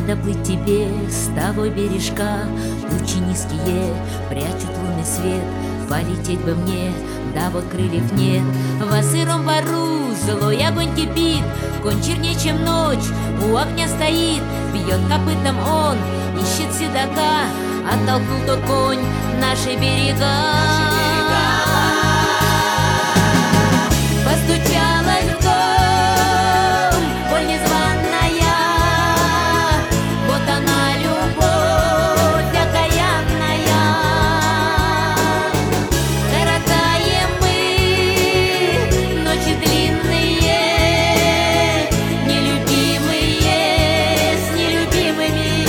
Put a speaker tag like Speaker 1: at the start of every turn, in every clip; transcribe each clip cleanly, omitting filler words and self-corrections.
Speaker 1: доплыть тебе с того бережка. Тучи низкие прячут лунный свет. Полететь бы мне, да вот крыльев нет. Во сыром бару злой огонь кипит. Конь чернее, чем ночь, у огня стоит. Бьет копытом он, ищет седока. Оттолкнул тот конь наши берега. Постучалась в дом боль незваная. Вот она, любовь окаянная. Коротаем мы ночи длинные, нелюбимые с нелюбимыми.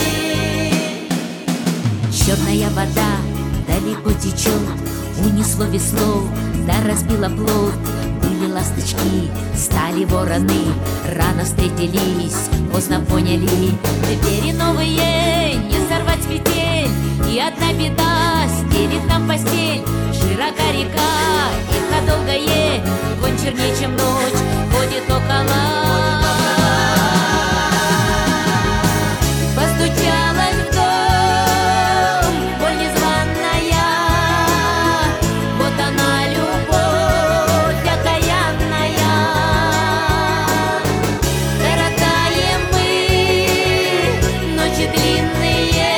Speaker 1: Черная вода далеко течет, унесло весло, да разбило плот. Были ласточки, стали вороны, рано встретились, поздно поняли. Двери новые не сорвать с петель, и одна беда стелит нам постель. Широка река, эхо долгое, конь чернее, чем ночь, ходит около. Постучалась в дом боль незваная. Вот она, любовь окаянная. Коротаем мы ночи длинные,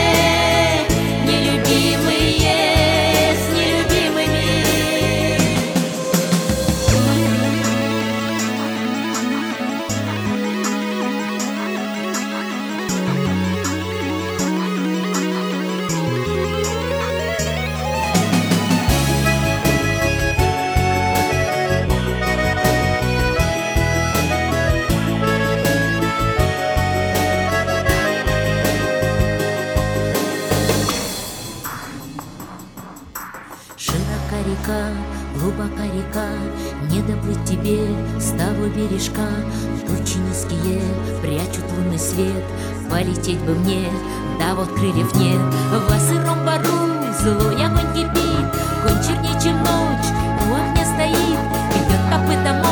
Speaker 1: нелюбимые с нелюбимыми. Широка река, глубока река, не доплыть тебе с того бережка. Тучи низкие прячут лунный свет. Полететь бы мне, да вот крыльев нет. Во сыром бару злой огонь кипит. Конь чернее, чем ночь, у огня стоит. Идет копытом